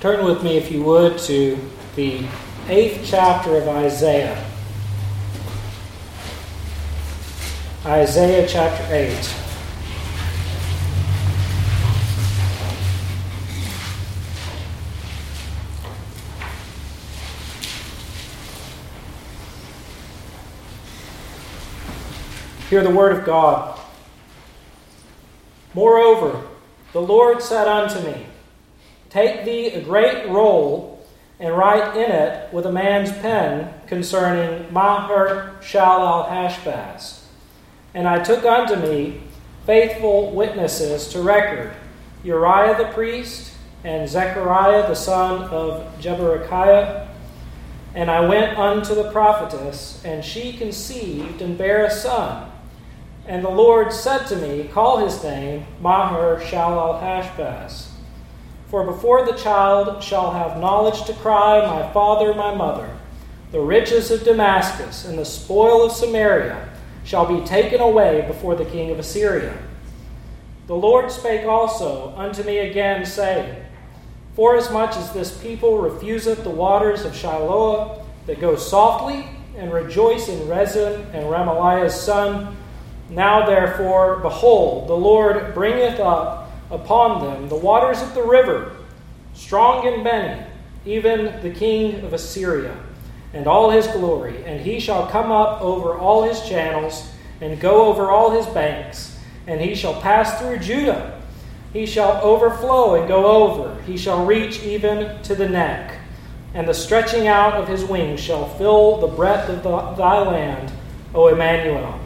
Turn with me, if you would, to the 8th chapter of Isaiah. Isaiah chapter 8. Hear the word of God. Moreover, the Lord said unto me, Take thee a great roll, and write in it with a man's pen concerning Maher-shalal-hash-baz. And I took unto me faithful witnesses to record, Uriah the priest, and Zechariah the son of Jeberechiah. And I went unto the prophetess, and she conceived and bare a son. And the Lord said to me, Call his name Maher-shalal-hash-baz. For before the child shall have knowledge to cry, My father, my mother, the riches of Damascus and the spoil of Samaria shall be taken away before the king of Assyria. The Lord spake also unto me again, saying, Forasmuch as this people refuseth the waters of Shiloah that go softly, and rejoice in Rezin and Remaliah's son, now therefore, behold, the Lord bringeth up upon them the waters of the river, strong and many, even the king of Assyria, and all his glory. And he shall come up over all his channels, and go over all his banks, and he shall pass through Judah. He shall overflow and go over. He shall reach even to the neck. And the stretching out of his wings shall fill the breadth of thy land, O Emmanuel.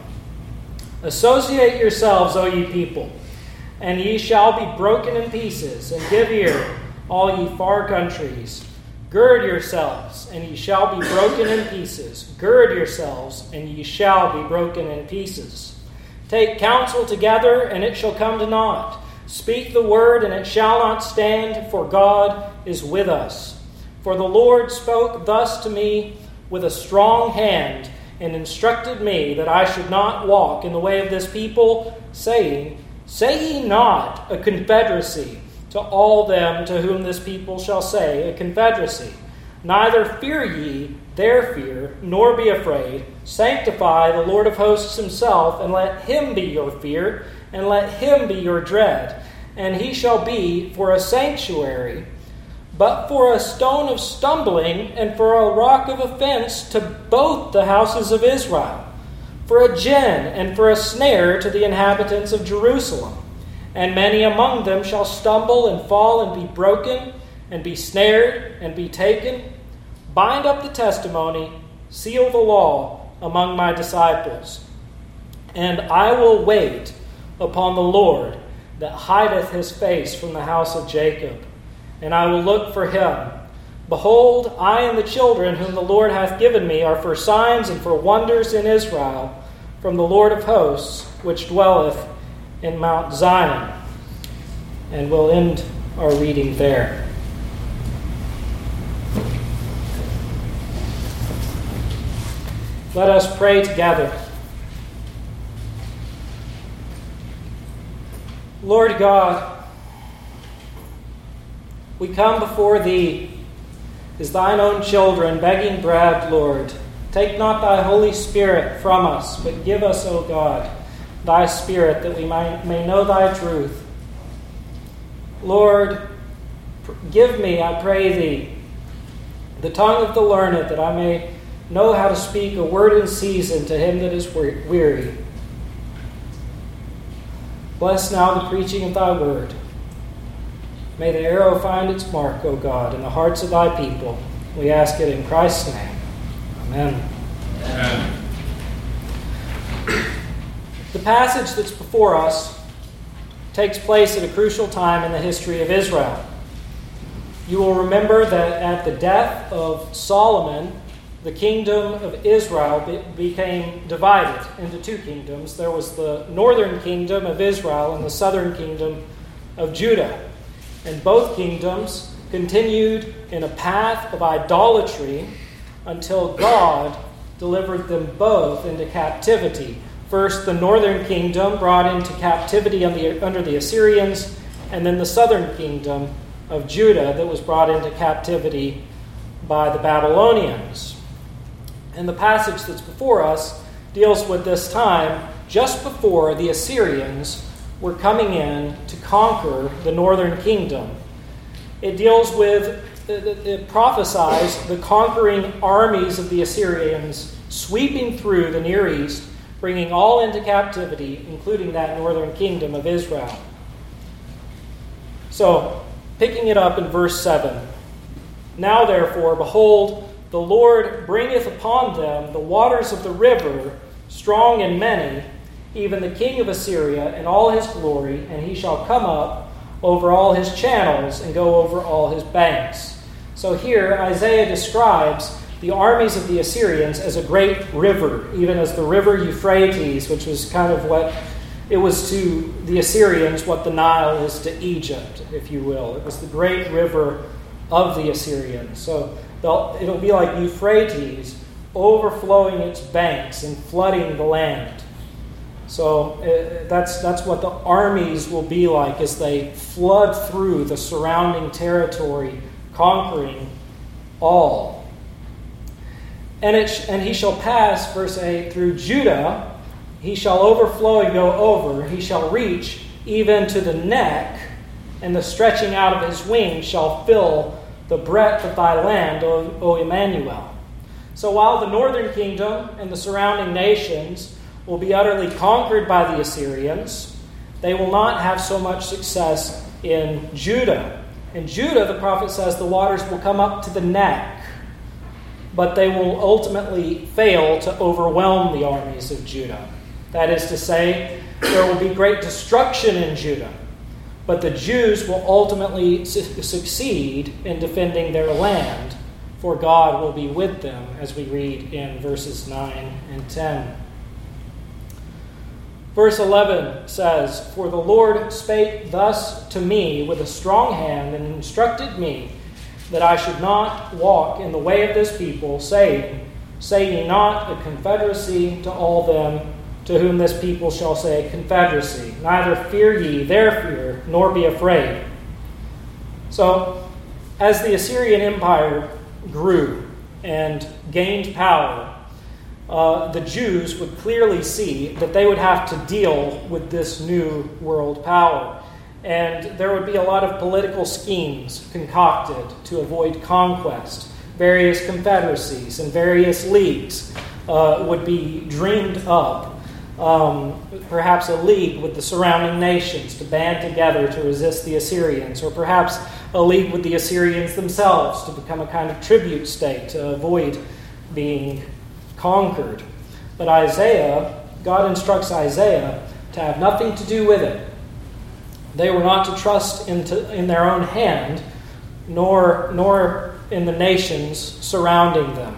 Associate yourselves, O ye people, and ye shall be broken in pieces, and give ear, all ye far countries. Gird yourselves, and ye shall be broken in pieces. Gird yourselves, and ye shall be broken in pieces. Take counsel together, and it shall come to naught. Speak the word, and it shall not stand, for God is with us. For the Lord spoke thus to me with a strong hand, and instructed me that I should not walk in the way of this people, saying, Say ye not a confederacy to all them to whom this people shall say a confederacy. Neither fear ye their fear, nor be afraid. Sanctify the Lord of hosts himself, and let him be your fear, and let him be your dread. And he shall be for a sanctuary, but for a stone of stumbling, and for a rock of offense to both the houses of Israel, for a gin and for a snare to the inhabitants of Jerusalem. And many among them shall stumble and fall and be broken, and be snared and be taken. Bind up the testimony, seal the law among my disciples. And I will wait upon the Lord that hideth his face from the house of Jacob, and I will look for him. Behold, I and the children whom the Lord hath given me are for signs and for wonders in Israel, from the Lord of hosts, which dwelleth in Mount Zion. And we'll end our reading there. Let us pray together. Lord God, we come before Thee as Thine own children, begging bread, Lord. Take not Thy Holy Spirit from us, but give us, O God, Thy Spirit, that we may know Thy truth. Lord, give me, I pray Thee, the tongue of the learned, that I may know how to speak a word in season to him that is weary. Bless now the preaching of Thy word. May the arrow find its mark, O God, in the hearts of Thy people. We ask it in Christ's name. Amen. Amen. The passage that's before us takes place at a crucial time in the history of Israel. You will remember that at the death of Solomon, the kingdom of Israel became divided into two kingdoms. There was the northern kingdom of Israel and the southern kingdom of Judah. And both kingdoms continued in a path of idolatry until God delivered them both into captivity. First, the northern kingdom brought into captivity under the Assyrians, and then the southern kingdom of Judah that was brought into captivity by the Babylonians. And the passage that's before us deals with this time just before the Assyrians were coming in to conquer the northern kingdom. It deals with, it prophesies the conquering armies of the Assyrians sweeping through the Near East, bringing all into captivity, including that northern kingdom of Israel. So, picking it up in verse 7. Now therefore, behold, the Lord bringeth upon them the waters of the river, strong and many, even the king of Assyria and all his glory, and he shall come up over all his channels and go over all his banks. So here Isaiah describes the armies of the Assyrians as a great river, even as the river Euphrates, which was kind of what it was to the Assyrians, what the Nile is to Egypt, if you will. It was the great river of the Assyrians. So it'll be like Euphrates overflowing its banks and flooding the land. So that's what the armies will be like as they flood through the surrounding territory, conquering all. And he shall pass, verse 8, through Judah. He shall overflow and go over. He shall reach even to the neck, and the stretching out of his wings shall fill the breadth of thy land, O Emmanuel. So while the northern kingdom and the surrounding nations will be utterly conquered by the Assyrians, they will not have so much success in Judah. In Judah, the prophet says the waters will come up to the neck, but they will ultimately fail to overwhelm the armies of Judah. That is to say, there will be great destruction in Judah, but the Jews will ultimately succeed in defending their land, for God will be with them, as we read in verses 9 and 10. Verse 11 says, For the Lord spake thus to me with a strong hand, and instructed me that I should not walk in the way of this people, saying, Say ye not a confederacy to all them to whom this people shall say confederacy. Neither fear ye their fear, nor be afraid. So, as the Assyrian Empire grew and gained power, the Jews would clearly see that they would have to deal with this new world power. And there would be a lot of political schemes concocted to avoid conquest. Various confederacies and various leagues would be dreamed up. Perhaps a league with the surrounding nations to band together to resist the Assyrians, or perhaps a league with the Assyrians themselves to become a kind of tribute state to avoid being conquered. But God instructs Isaiah to have nothing to do with it. They were not to trust in their own hand, nor in the nations surrounding them.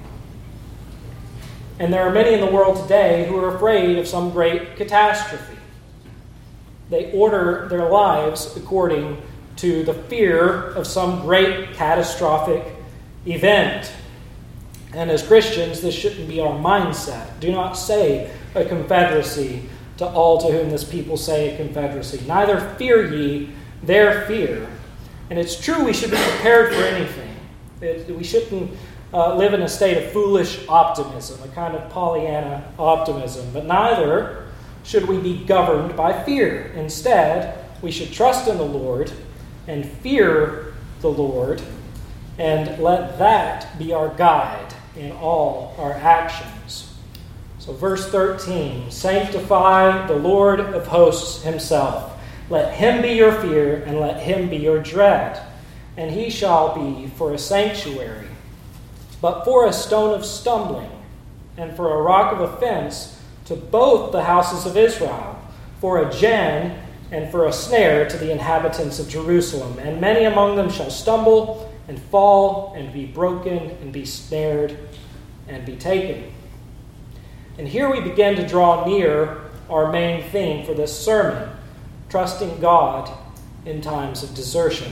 And there are many in the world today who are afraid of some great catastrophe. They order their lives according to the fear of some great catastrophic event. And as Christians, this shouldn't be our mindset. Do not say a confederacy to all to whom this people say a confederacy. Neither fear ye their fear. And it's true we should be prepared for anything. We shouldn't live in a state of foolish optimism, a kind of Pollyanna optimism. But neither should we be governed by fear. Instead, we should trust in the Lord and fear the Lord, and let that be our guide in all our actions. So verse 13, Sanctify the Lord of hosts himself. Let him be your fear, and let him be your dread. And he shall be for a sanctuary, but for a stone of stumbling, and for a rock of offense to both the houses of Israel, for a gin and for a snare to the inhabitants of Jerusalem. And many among them shall stumble and fall and be broken and be snared and be taken. And here we begin to draw near our main theme for this sermon, trusting God in times of desertion.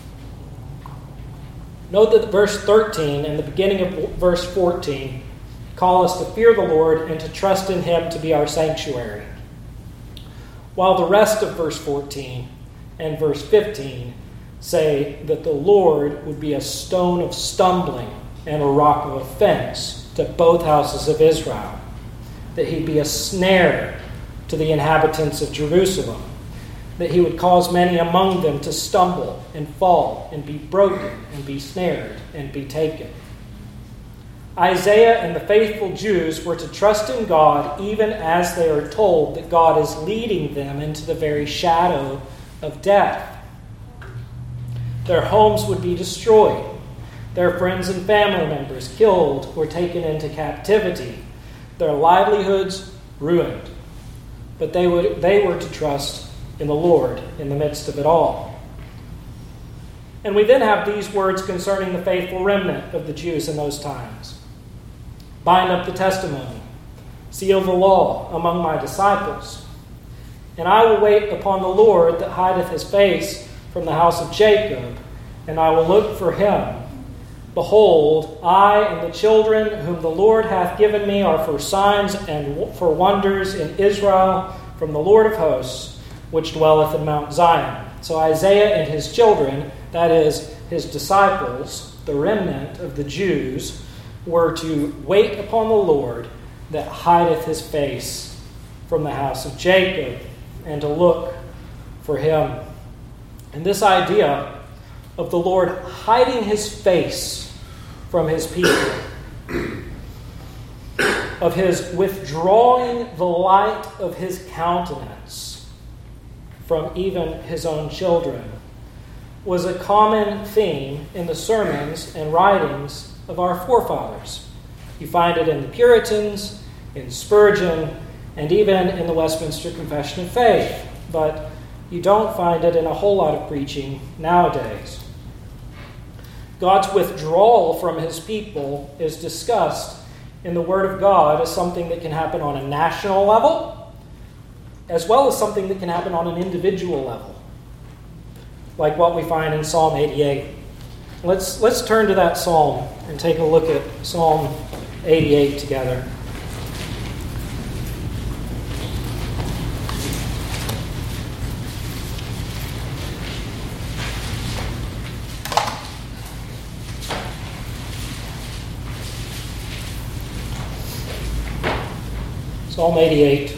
Note that verse 13 and the beginning of verse 14 call us to fear the Lord and to trust in him to be our sanctuary, while the rest of verse 14 and verse 15 say that the Lord would be a stone of stumbling and a rock of offense to both houses of Israel, that he'd be a snare to the inhabitants of Jerusalem, that he would cause many among them to stumble and fall and be broken and be snared and be taken. Isaiah and the faithful Jews were to trust in God even as they are told that God is leading them into the very shadow of death. Their homes would be destroyed, their friends and family members killed or taken into captivity, their livelihoods ruined. But they were to trust in the Lord in the midst of it all. And we then have these words concerning the faithful remnant of the Jews in those times. Bind up the testimony, seal the law among my disciples, and I will wait upon the Lord that hideth his face from the house of Jacob, and I will look for him. Behold, I and the children whom the Lord hath given me are for signs and for wonders in Israel from the Lord of hosts, which dwelleth in Mount Zion. So Isaiah and his children, that is, his disciples, the remnant of the Jews, were to wait upon the Lord that hideth his face from the house of Jacob, and to look for him. And this idea of the Lord hiding his face from his people, of his withdrawing the light of his countenance from even his own children, was a common theme in the sermons and writings of our forefathers. You find it in the Puritans, in Spurgeon, and even in the Westminster Confession of Faith, but you don't find it in a whole lot of preaching nowadays. God's withdrawal from his people is discussed in the Word of God as something that can happen on a national level, as well as something that can happen on an individual level, like what we find in Psalm 88. Let's turn to that psalm and take a look at Psalm 88 together. Psalm 88.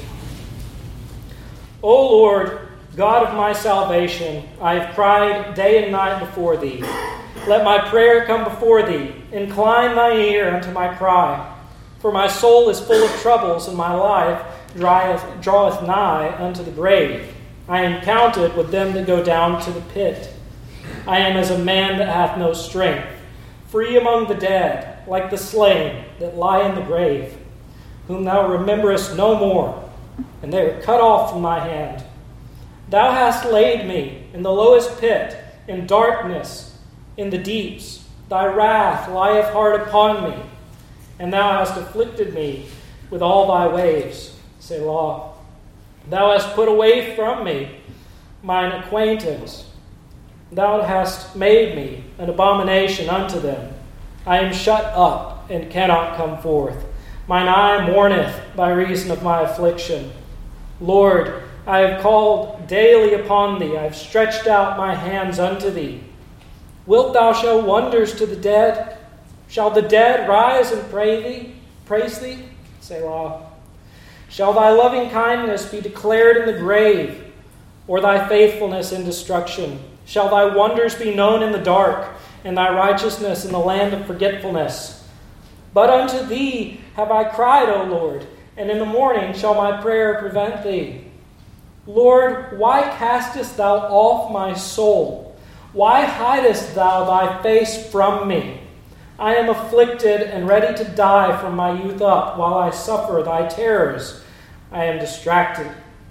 O Lord, God of my salvation, I have cried day and night before thee. Let my prayer come before thee. Incline thine ear unto my cry. For my soul is full of troubles, and my life draweth nigh unto the grave. I am counted with them that go down to the pit. I am as a man that hath no strength, free among the dead, like the slain that lie in the grave, whom thou rememberest no more, and they are cut off from my hand. Thou hast laid me in the lowest pit, in darkness, in the deeps. Thy wrath lieth hard upon me, and thou hast afflicted me with all thy waves. Selah. Thou hast put away from me mine acquaintance. Thou hast made me an abomination unto them. I am shut up and cannot come forth. Mine eye mourneth by reason of my affliction. Lord, I have called daily upon thee. I have stretched out my hands unto thee. Wilt thou show wonders to the dead? Shall the dead rise and praise thee? Selah. Shall thy loving kindness be declared in the grave, or thy faithfulness in destruction? Shall thy wonders be known in the dark, and thy righteousness in the land of forgetfulness? But unto thee have I cried, O Lord, and in the morning shall my prayer prevent thee. Lord, why castest thou off my soul? Why hidest thou thy face from me? I am afflicted and ready to die from my youth up, while I suffer thy terrors. I am distracted.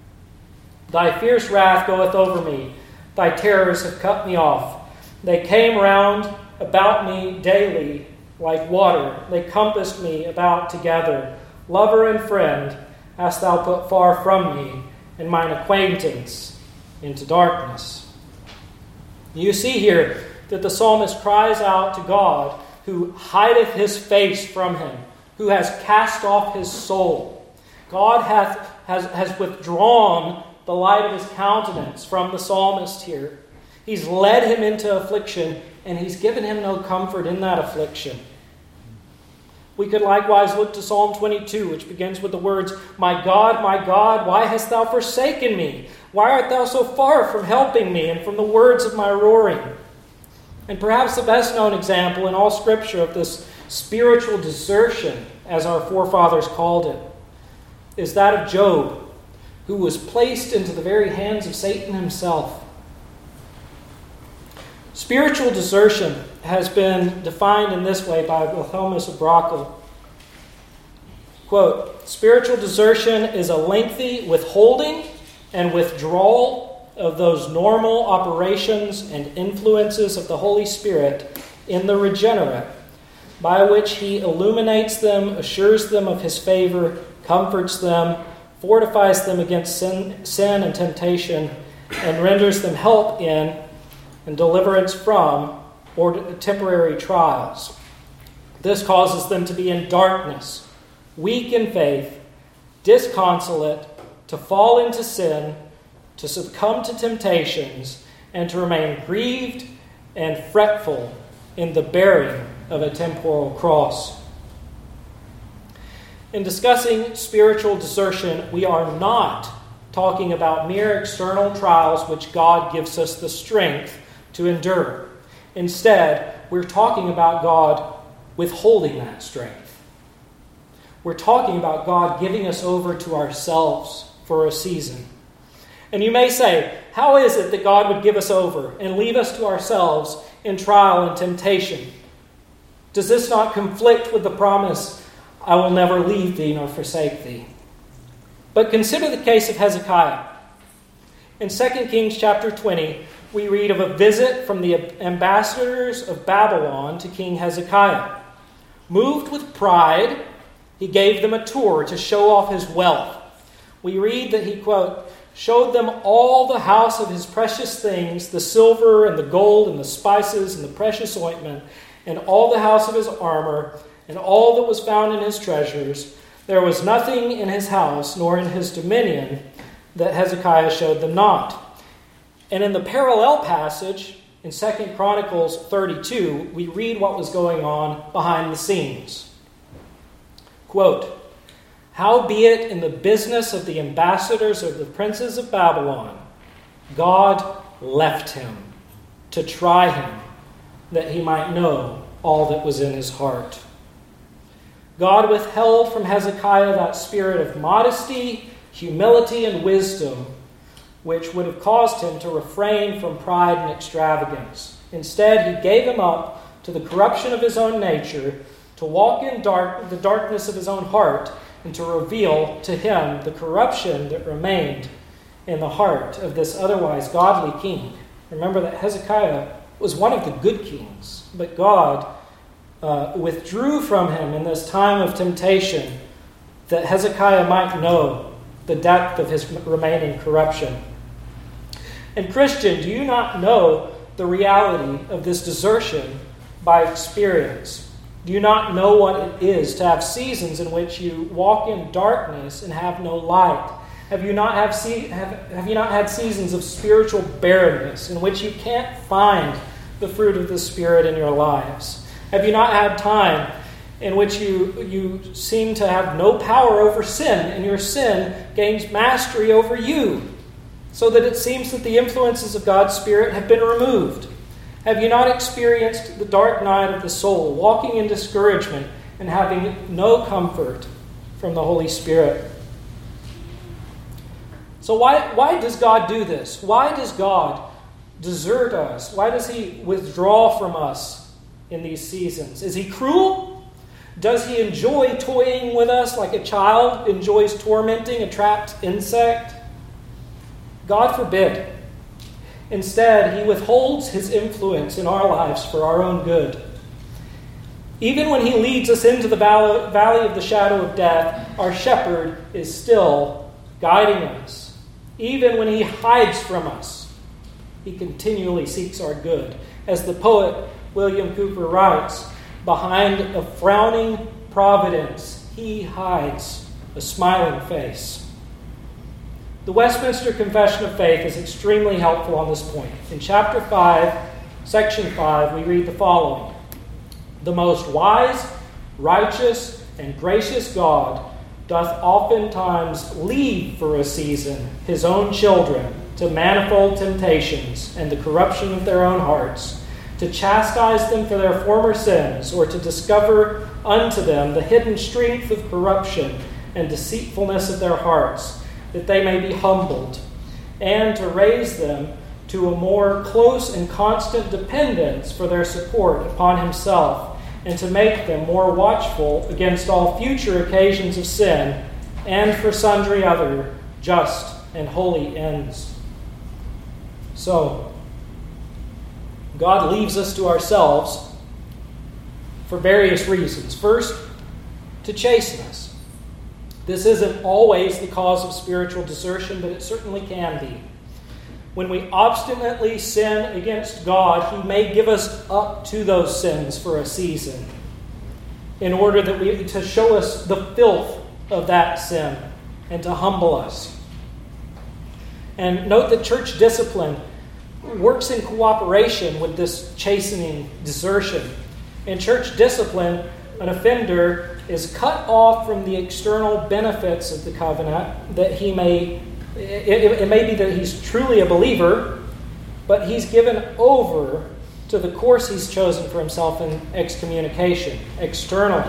Thy fierce wrath goeth over me. Thy terrors have cut me off. They came round about me daily like water. They compassed me about together. Lover and friend hast thou put far from me, and mine acquaintance into darkness. You see here that the psalmist cries out to God, who hideth his face from him, who has cast off his soul. God has withdrawn the light of his countenance from the psalmist here. He's led him into affliction, and he's given him no comfort in that affliction. We could likewise look to Psalm 22, which begins with the words, my God, why hast thou forsaken me? Why art thou so far from helping me and from the words of my roaring?" And perhaps the best known example in all Scripture of this spiritual desertion, as our forefathers called it, is that of Job, who was placed into the very hands of Satan himself. Spiritual desertion has been defined in this way by Wilhelmus of Brakel. Quote, "Spiritual desertion is a lengthy withholding and withdrawal of those normal operations and influences of the Holy Spirit in the regenerate, by which he illuminates them, assures them of his favor, comforts them, fortifies them against sin and temptation, and renders them help in and deliverance from or temporary trials. This causes them to be in darkness, weak in faith, disconsolate, to fall into sin, to succumb to temptations, and to remain grieved and fretful in the bearing of a temporal cross." In discussing spiritual desertion, we are not talking about mere external trials which God gives us the strength to endure. Instead, we're talking about God withholding that strength. We're talking about God giving us over to ourselves for a season. And you may say, how is it that God would give us over and leave us to ourselves in trial and temptation? Does this not conflict with the promise, "I will never leave thee nor forsake thee"? But consider the case of Hezekiah. In 2 Kings chapter 20, we read of a visit from the ambassadors of Babylon to King Hezekiah. Moved with pride, he gave them a tour to show off his wealth. We read that he, quote, "showed them all the house of his precious things, the silver and the gold and the spices and the precious ointment, and all the house of his armor, and all that was found in his treasures. There was nothing in his house, nor in his dominion, that Hezekiah showed them not." And in the parallel passage, in 2 Chronicles 32, we read what was going on behind the scenes. Quote, "Howbeit in the business of the ambassadors of the princes of Babylon, God left him to try him, that he might know all that was in his heart." God withheld from Hezekiah that spirit of modesty, humility, and wisdom, which would have caused him to refrain from pride and extravagance. Instead, he gave him up to the corruption of his own nature, to walk in the darkness of his own heart, and to reveal to him the corruption that remained in the heart of this otherwise godly king. Remember that Hezekiah was one of the good kings, but God withdrew from him in this time of temptation that Hezekiah might know the depth of his remaining corruption. And Christian, do you not know the reality of this desertion by experience? Do you not know what it is to have seasons in which you walk in darkness and have no light? Have you not had seasons of spiritual barrenness in which you can't find the fruit of the Spirit in your lives? Have you not had time in which you seem to have no power over sin, and your sin gains mastery over you, so that it seems that the influences of God's Spirit have been removed? Have you not experienced the dark night of the soul, walking in discouragement and having no comfort from the Holy Spirit? So why does God do this? Why does God desert us? Why does he withdraw from us in these seasons? Is he cruel? Does he enjoy toying with us like a child enjoys tormenting a trapped insect? God forbid. Instead, he withholds his influence in our lives for our own good. Even when he leads us into the valley of the shadow of death, our shepherd is still guiding us. Even when he hides from us, he continually seeks our good. As the poet William Cooper writes, "Behind a frowning providence, he hides a smiling face." The Westminster Confession of Faith is extremely helpful on this point. In chapter 5, section 5, we read the following: "The most wise, righteous, and gracious God doth oftentimes leave for a season his own children to manifold temptations and the corruption of their own hearts, to chastise them for their former sins, or to discover unto them the hidden strength of corruption and deceitfulness of their hearts, that they may be humbled, and to raise them to a more close and constant dependence for their support upon himself, and to make them more watchful against all future occasions of sin, and for sundry other just and holy ends." So, God leaves us to ourselves for various reasons. First, to chasten us. This isn't always the cause of spiritual desertion, but it certainly can be. When we obstinately sin against God, He may give us up to those sins for a season in order to show us the filth of that sin and to humble us. And note that church discipline works in cooperation with this chastening desertion. In church discipline, an offender is cut off from the external benefits of the covenant, that it may be that he's truly a believer, but he's given over to the course he's chosen for himself in excommunication, externally.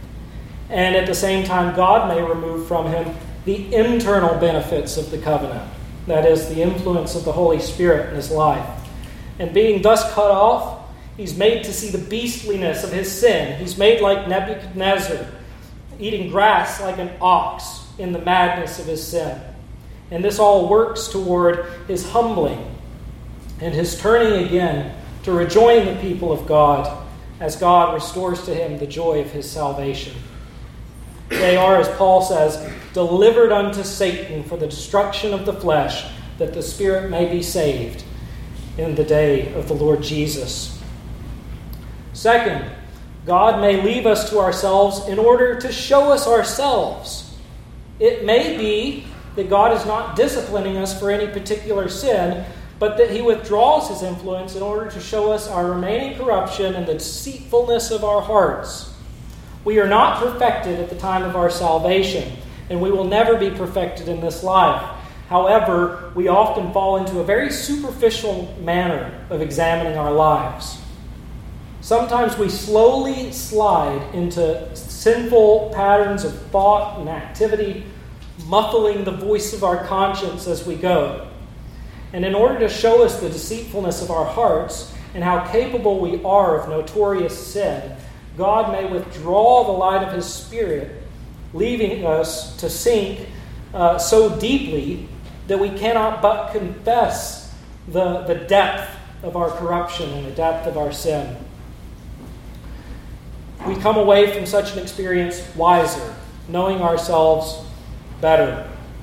And at the same time, God may remove from him the internal benefits of the covenant, that is, the influence of the Holy Spirit in his life. And being thus cut off, he's made to see the beastliness of his sin. He's made like Nebuchadnezzar, eating grass like an ox in the madness of his sin. And this all works toward his humbling and his turning again to rejoin the people of God as God restores to him the joy of his salvation. They are, as Paul says, delivered unto Satan for the destruction of the flesh, that the spirit may be saved in the day of the Lord Jesus. Second, God may leave us to ourselves in order to show us ourselves. It may be that God is not disciplining us for any particular sin, but that He withdraws His influence in order to show us our remaining corruption and the deceitfulness of our hearts. We are not perfected at the time of our salvation, and we will never be perfected in this life. However, we often fall into a very superficial manner of examining our lives. Sometimes we slowly slide into sinful patterns of thought and activity, muffling the voice of our conscience as we go. And in order to show us the deceitfulness of our hearts and how capable we are of notorious sin, God may withdraw the light of His Spirit, leaving us to sink so deeply that we cannot but confess the depth of our corruption and the depth of our sin. We come away from such an experience wiser, knowing ourselves better.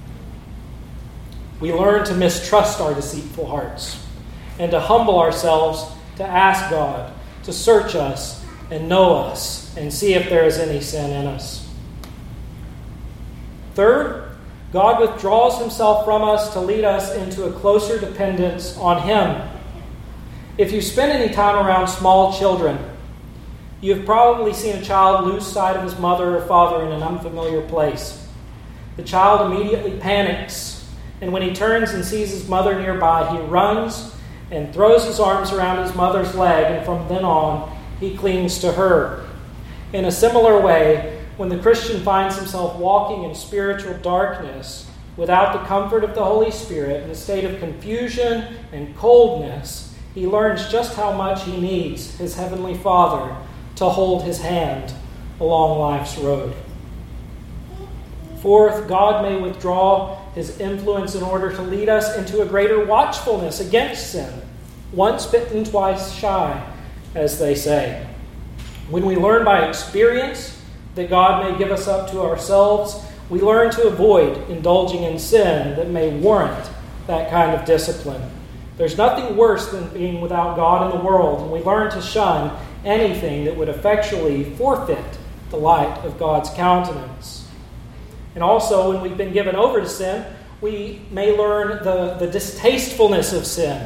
We learn to mistrust our deceitful hearts and to humble ourselves to ask God to search us and know us and see if there is any sin in us. Third, God withdraws Himself from us to lead us into a closer dependence on Him. If you spend any time around small children, you've probably seen a child lose sight of his mother or father in an unfamiliar place. The child immediately panics, and when he turns and sees his mother nearby, he runs and throws his arms around his mother's leg, and from then on, he clings to her. In a similar way, when the Christian finds himself walking in spiritual darkness without the comfort of the Holy Spirit, in a state of confusion and coldness, he learns just how much he needs his Heavenly Father to hold his hand along life's road. Fourth, God may withdraw His influence in order to lead us into a greater watchfulness against sin. Once bitten, twice shy, as they say. When we learn by experience that God may give us up to ourselves, we learn to avoid indulging in sin that may warrant that kind of discipline. There's nothing worse than being without God in the world, and we learn to shun anything that would effectually forfeit the light of God's countenance. And also, when we've been given over to sin, we may learn the distastefulness of sin,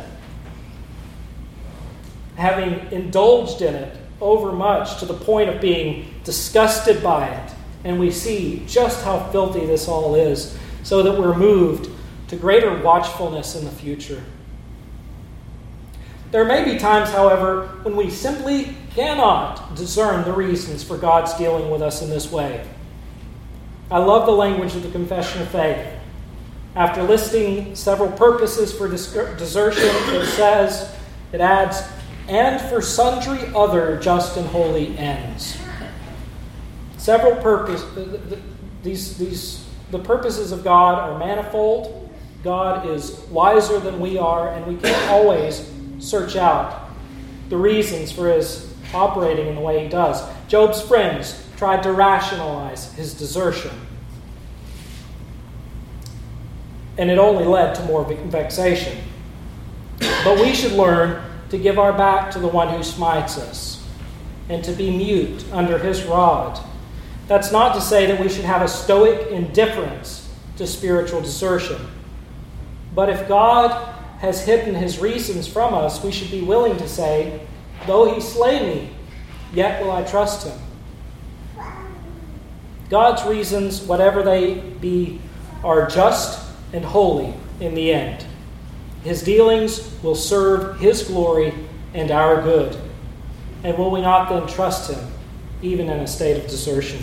having indulged in it overmuch to the point of being disgusted by it. And we see just how filthy this all is, so that we're moved to greater watchfulness in the future. There may be times, however, when we simply cannot discern the reasons for God's dealing with us in this way. I love the language of the Confession of Faith. After listing several purposes for desertion, it adds, and for sundry other just and holy ends. Several purposes. The purposes of God are manifold. God is wiser than we are, and we can't always search out the reasons for his operating in the way he does. Job's friends tried to rationalize his desertion, and it only led to more vexation. But we should learn to give our back to the one who smites us, and to be mute under his rod. That's not to say that we should have a stoic indifference to spiritual desertion. But if God has hidden his reasons from us, we should be willing to say, though he slay me, yet will I trust him. God's reasons, whatever they be, are just and holy in the end. His dealings will serve his glory and our good. And will we not then trust him, even in a state of desertion?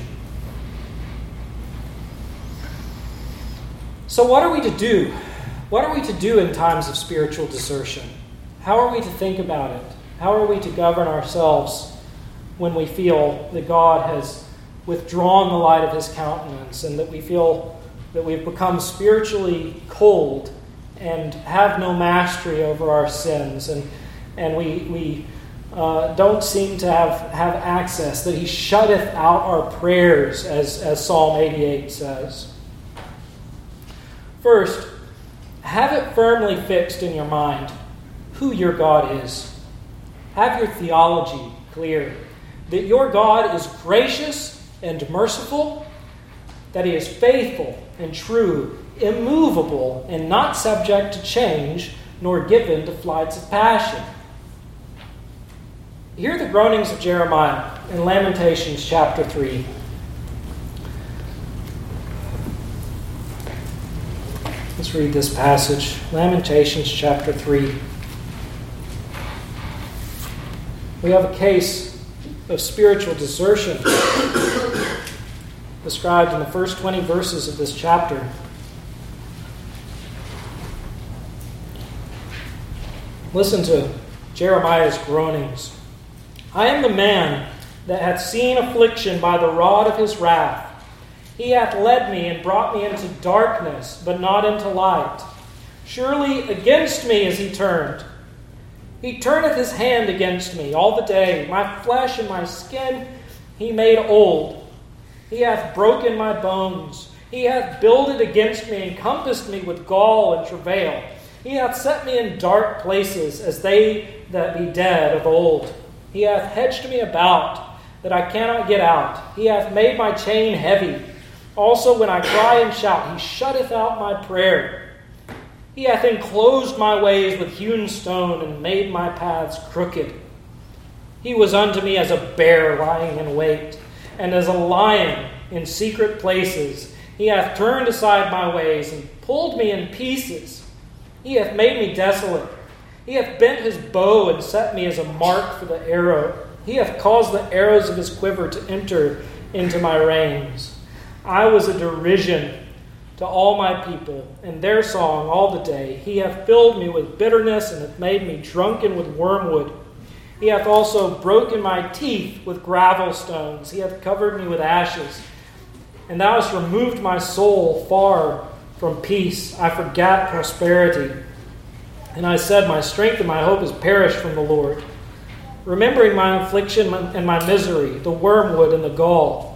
So what are we to do? What are we to do in times of spiritual desertion? How are we to think about it? How are we to govern ourselves when we feel that God has withdrawn the light of his countenance, and that we feel that we've become spiritually cold and have no mastery over our sins, and we don't seem to have access, that he shutteth out our prayers, as Psalm 88 says? First, have it firmly fixed in your mind who your God is. Have your theology clear, that your God is gracious and merciful, that he is faithful and true, immovable and not subject to change, nor given to flights of passion. Hear the groanings of Jeremiah in Lamentations chapter 3. Let's read this passage. Lamentations chapter 3. We have a case of spiritual desertion described in the first 20 verses of this chapter. Listen to Jeremiah's groanings. I am the man that hath seen affliction by the rod of his wrath. He hath led me and brought me into darkness, but not into light. Surely against me is he turned. He turneth his hand against me all the day. My flesh and my skin he made old. He hath broken my bones. He hath builded against me and compassed me with gall and travail. He hath set me in dark places, as they that be dead of old. He hath hedged me about, that I cannot get out. He hath made my chain heavy. Also when I cry and shout, he shutteth out my prayer. He hath enclosed my ways with hewn stone, and made my paths crooked. He was unto me as a bear lying in wait, and as a lion in secret places. He hath turned aside my ways, and pulled me in pieces. He hath made me desolate. He hath bent his bow, and set me as a mark for the arrow. He hath caused the arrows of his quiver to enter into my reins. I was a derision to all my people, and their song all the day. He hath filled me with bitterness, and hath made me drunken with wormwood. He hath also broken my teeth with gravel stones. He hath covered me with ashes. And thou hast removed my soul far from peace. I forgat prosperity. And I said, my strength and my hope is perished from the Lord. Remembering my affliction and my misery, the wormwood and the gall,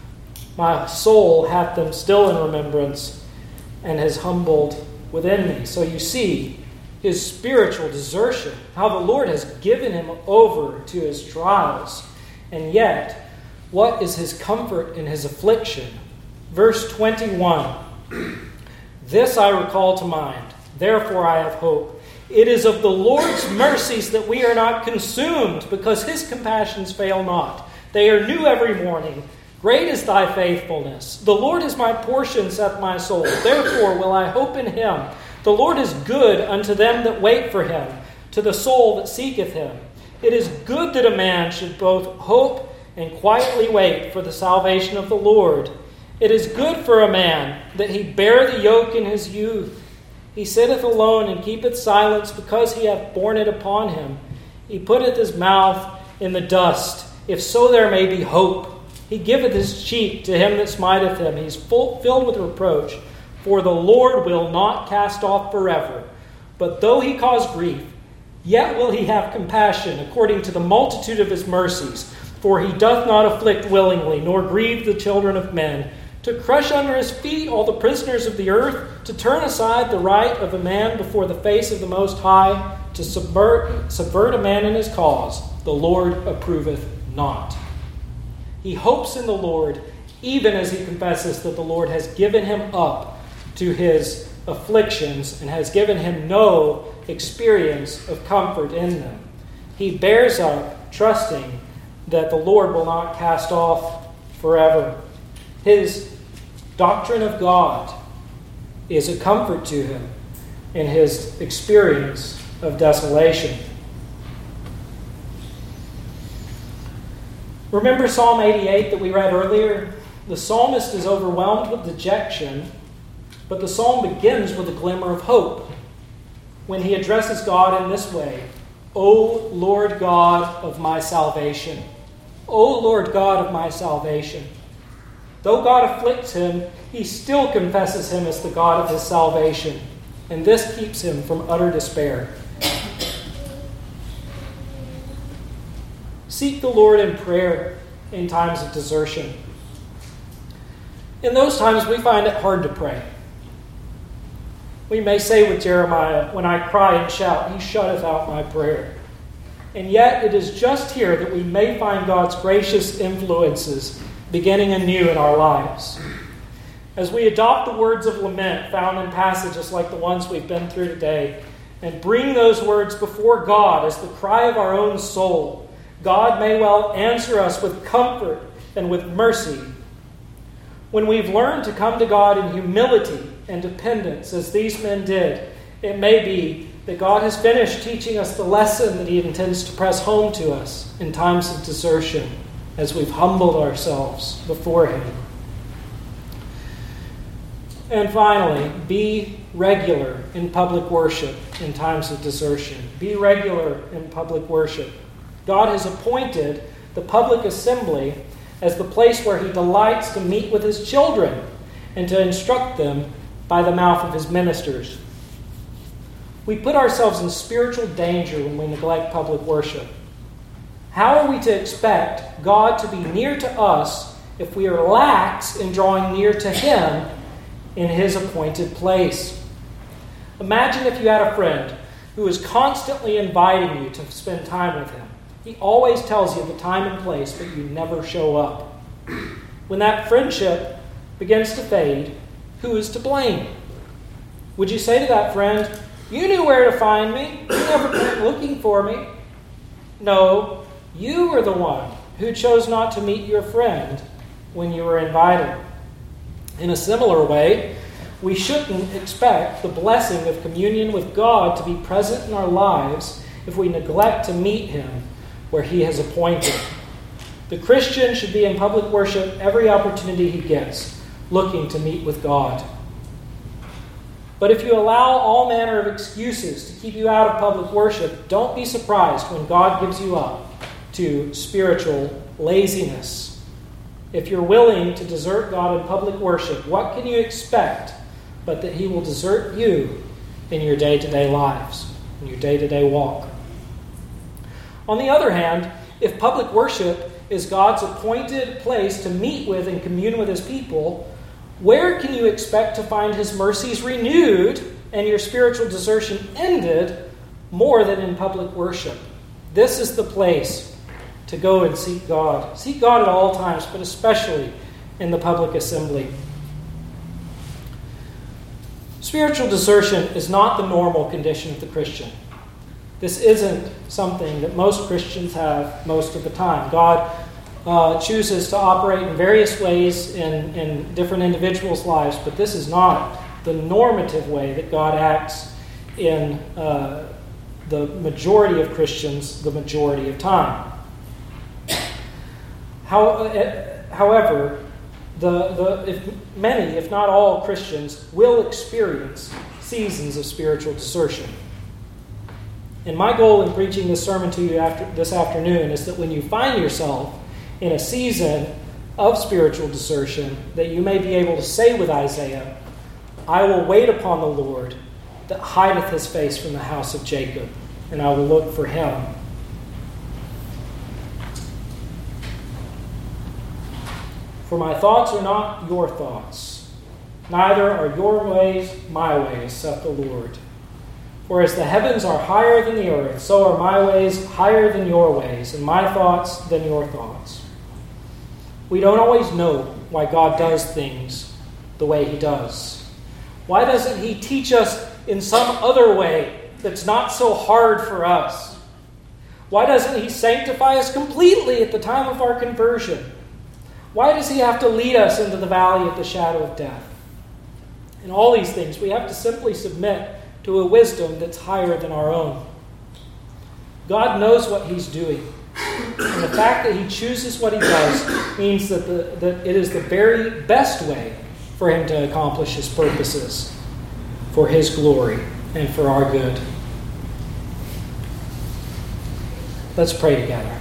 my soul hath them still in remembrance, and has humbled within me. So you see his spiritual desertion, how the Lord has given him over to his trials. And yet, what is his comfort in his affliction? Verse 21, This I recall to mind. Therefore I have hope. It is of the Lord's mercies that we are not consumed, because his compassions fail not. They are new every morning. Great is thy faithfulness. The Lord is my portion, saith my soul. Therefore will I hope in him. The Lord is good unto them that wait for him, to the soul that seeketh him. It is good that a man should both hope and quietly wait for the salvation of the Lord. It is good for a man that he bear the yoke in his youth. He sitteth alone and keepeth silence, because he hath borne it upon him. He putteth his mouth in the dust, if so there may be hope. He giveth his cheek to him that smiteth him. He is filled with reproach. For the Lord will not cast off forever. But though he cause grief, yet will he have compassion, according to the multitude of his mercies. For he doth not afflict willingly, nor grieve the children of men, to crush under his feet all the prisoners of the earth, to turn aside the right of a man before the face of the Most High, to subvert a man in his cause. The Lord approveth not. He hopes in the Lord, even as he confesses that the Lord has given him up to his afflictions and has given him no experience of comfort in them. He bears up, trusting that the Lord will not cast off forever. His doctrine of God is a comfort to him in his experience of desolation. Remember Psalm 88 that we read earlier? The psalmist is overwhelmed with dejection, but the psalm begins with a glimmer of hope when he addresses God in this way: O Lord God of my salvation. O Lord God of my salvation. Though God afflicts him, he still confesses him as the God of his salvation, and this keeps him from utter despair. Seek the Lord in prayer in times of desertion. In those times, we find it hard to pray. We may say with Jeremiah, when I cry and shout, he shutteth out my prayer. And yet it is just here that we may find God's gracious influences beginning anew in our lives. As we adopt the words of lament found in passages like the ones we've been through today, and bring those words before God as the cry of our own soul, God may well answer us with comfort and with mercy. When we've learned to come to God in humility and dependence, as these men did, it may be that God has finished teaching us the lesson that he intends to press home to us in times of desertion, as we've humbled ourselves before him. And finally, be regular in public worship in times of desertion. Be regular in public worship. God has appointed the public assembly as the place where he delights to meet with his children and to instruct them by the mouth of his ministers. We put ourselves in spiritual danger when we neglect public worship. How are we to expect God to be near to us if we are lax in drawing near to him in his appointed place? Imagine if you had a friend who is constantly inviting you to spend time with him. He always tells you the time and place, but you never show up. When that friendship begins to fade, who is to blame? Would you say to that friend, "You knew where to find me. You never came looking for me"? No, you were the one who chose not to meet your friend when you were invited. In a similar way, we shouldn't expect the blessing of communion with God to be present in our lives if we neglect to meet him where he has appointed. The Christian should be in public worship every opportunity he gets, looking to meet with God. But if you allow all manner of excuses to keep you out of public worship, don't be surprised when God gives you up to spiritual laziness. If you're willing to desert God in public worship, what can you expect but that he will desert you in your day-to-day lives, in your day-to-day walk? On the other hand, if public worship is God's appointed place to meet with and commune with his people, where can you expect to find his mercies renewed and your spiritual desertion ended more than in public worship? This is the place to go and seek God. Seek God at all times, but especially in the public assembly. Spiritual desertion is not the normal condition of the Christian. This isn't something that most Christians have most of the time. God chooses to operate in various ways in different individuals' lives, but this is not the normative way that God acts in the majority of Christians the majority of time. However, many, if not all, Christians will experience seasons of spiritual desertion. And my goal in preaching this sermon to you this afternoon is that when you find yourself in a season of spiritual desertion, that you may be able to say with Isaiah, I will wait upon the Lord that hideth his face from the house of Jacob, and I will look for him. For my thoughts are not your thoughts, neither are your ways my ways, saith the Lord. For as the heavens are higher than the earth, so are my ways higher than your ways, and my thoughts than your thoughts. We don't always know why God does things the way he does. Why doesn't he teach us in some other way that's not so hard for us? Why doesn't he sanctify us completely at the time of our conversion? Why does he have to lead us into the valley of the shadow of death? In all these things, we have to simply submit to a wisdom that's higher than our own. God knows what he's doing. And the fact that he chooses what he does means that it is the very best way for him to accomplish his purposes for his glory and for our good. Let's pray together.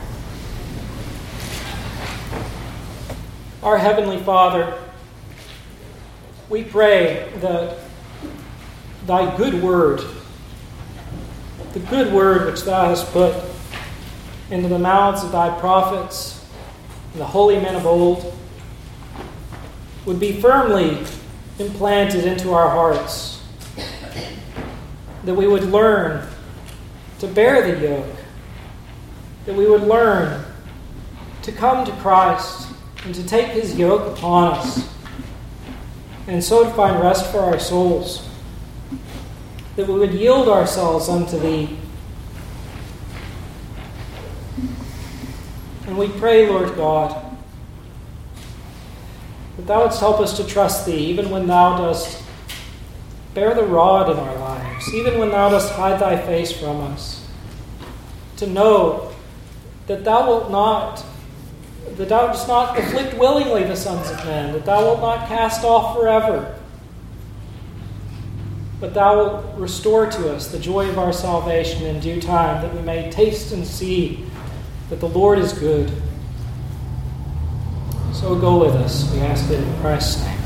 Our Heavenly Father, we pray that thy good word, the good word which thou hast put into the mouths of thy prophets and the holy men of old, would be firmly implanted into our hearts, that we would learn to bear the yoke, that we would learn to come to Christ and to take his yoke upon us, and so to find rest for our souls, that we would yield ourselves unto thee. And we pray, Lord God, that thou wouldst help us to trust thee, even when thou dost bear the rod in our lives, even when thou dost hide thy face from us, to know that thou dost not afflict willingly the sons of men, that thou wilt not cast off forever, but thou wilt restore to us the joy of our salvation in due time, that we may taste and see that the Lord is good. So go with us, we ask it in Christ's name.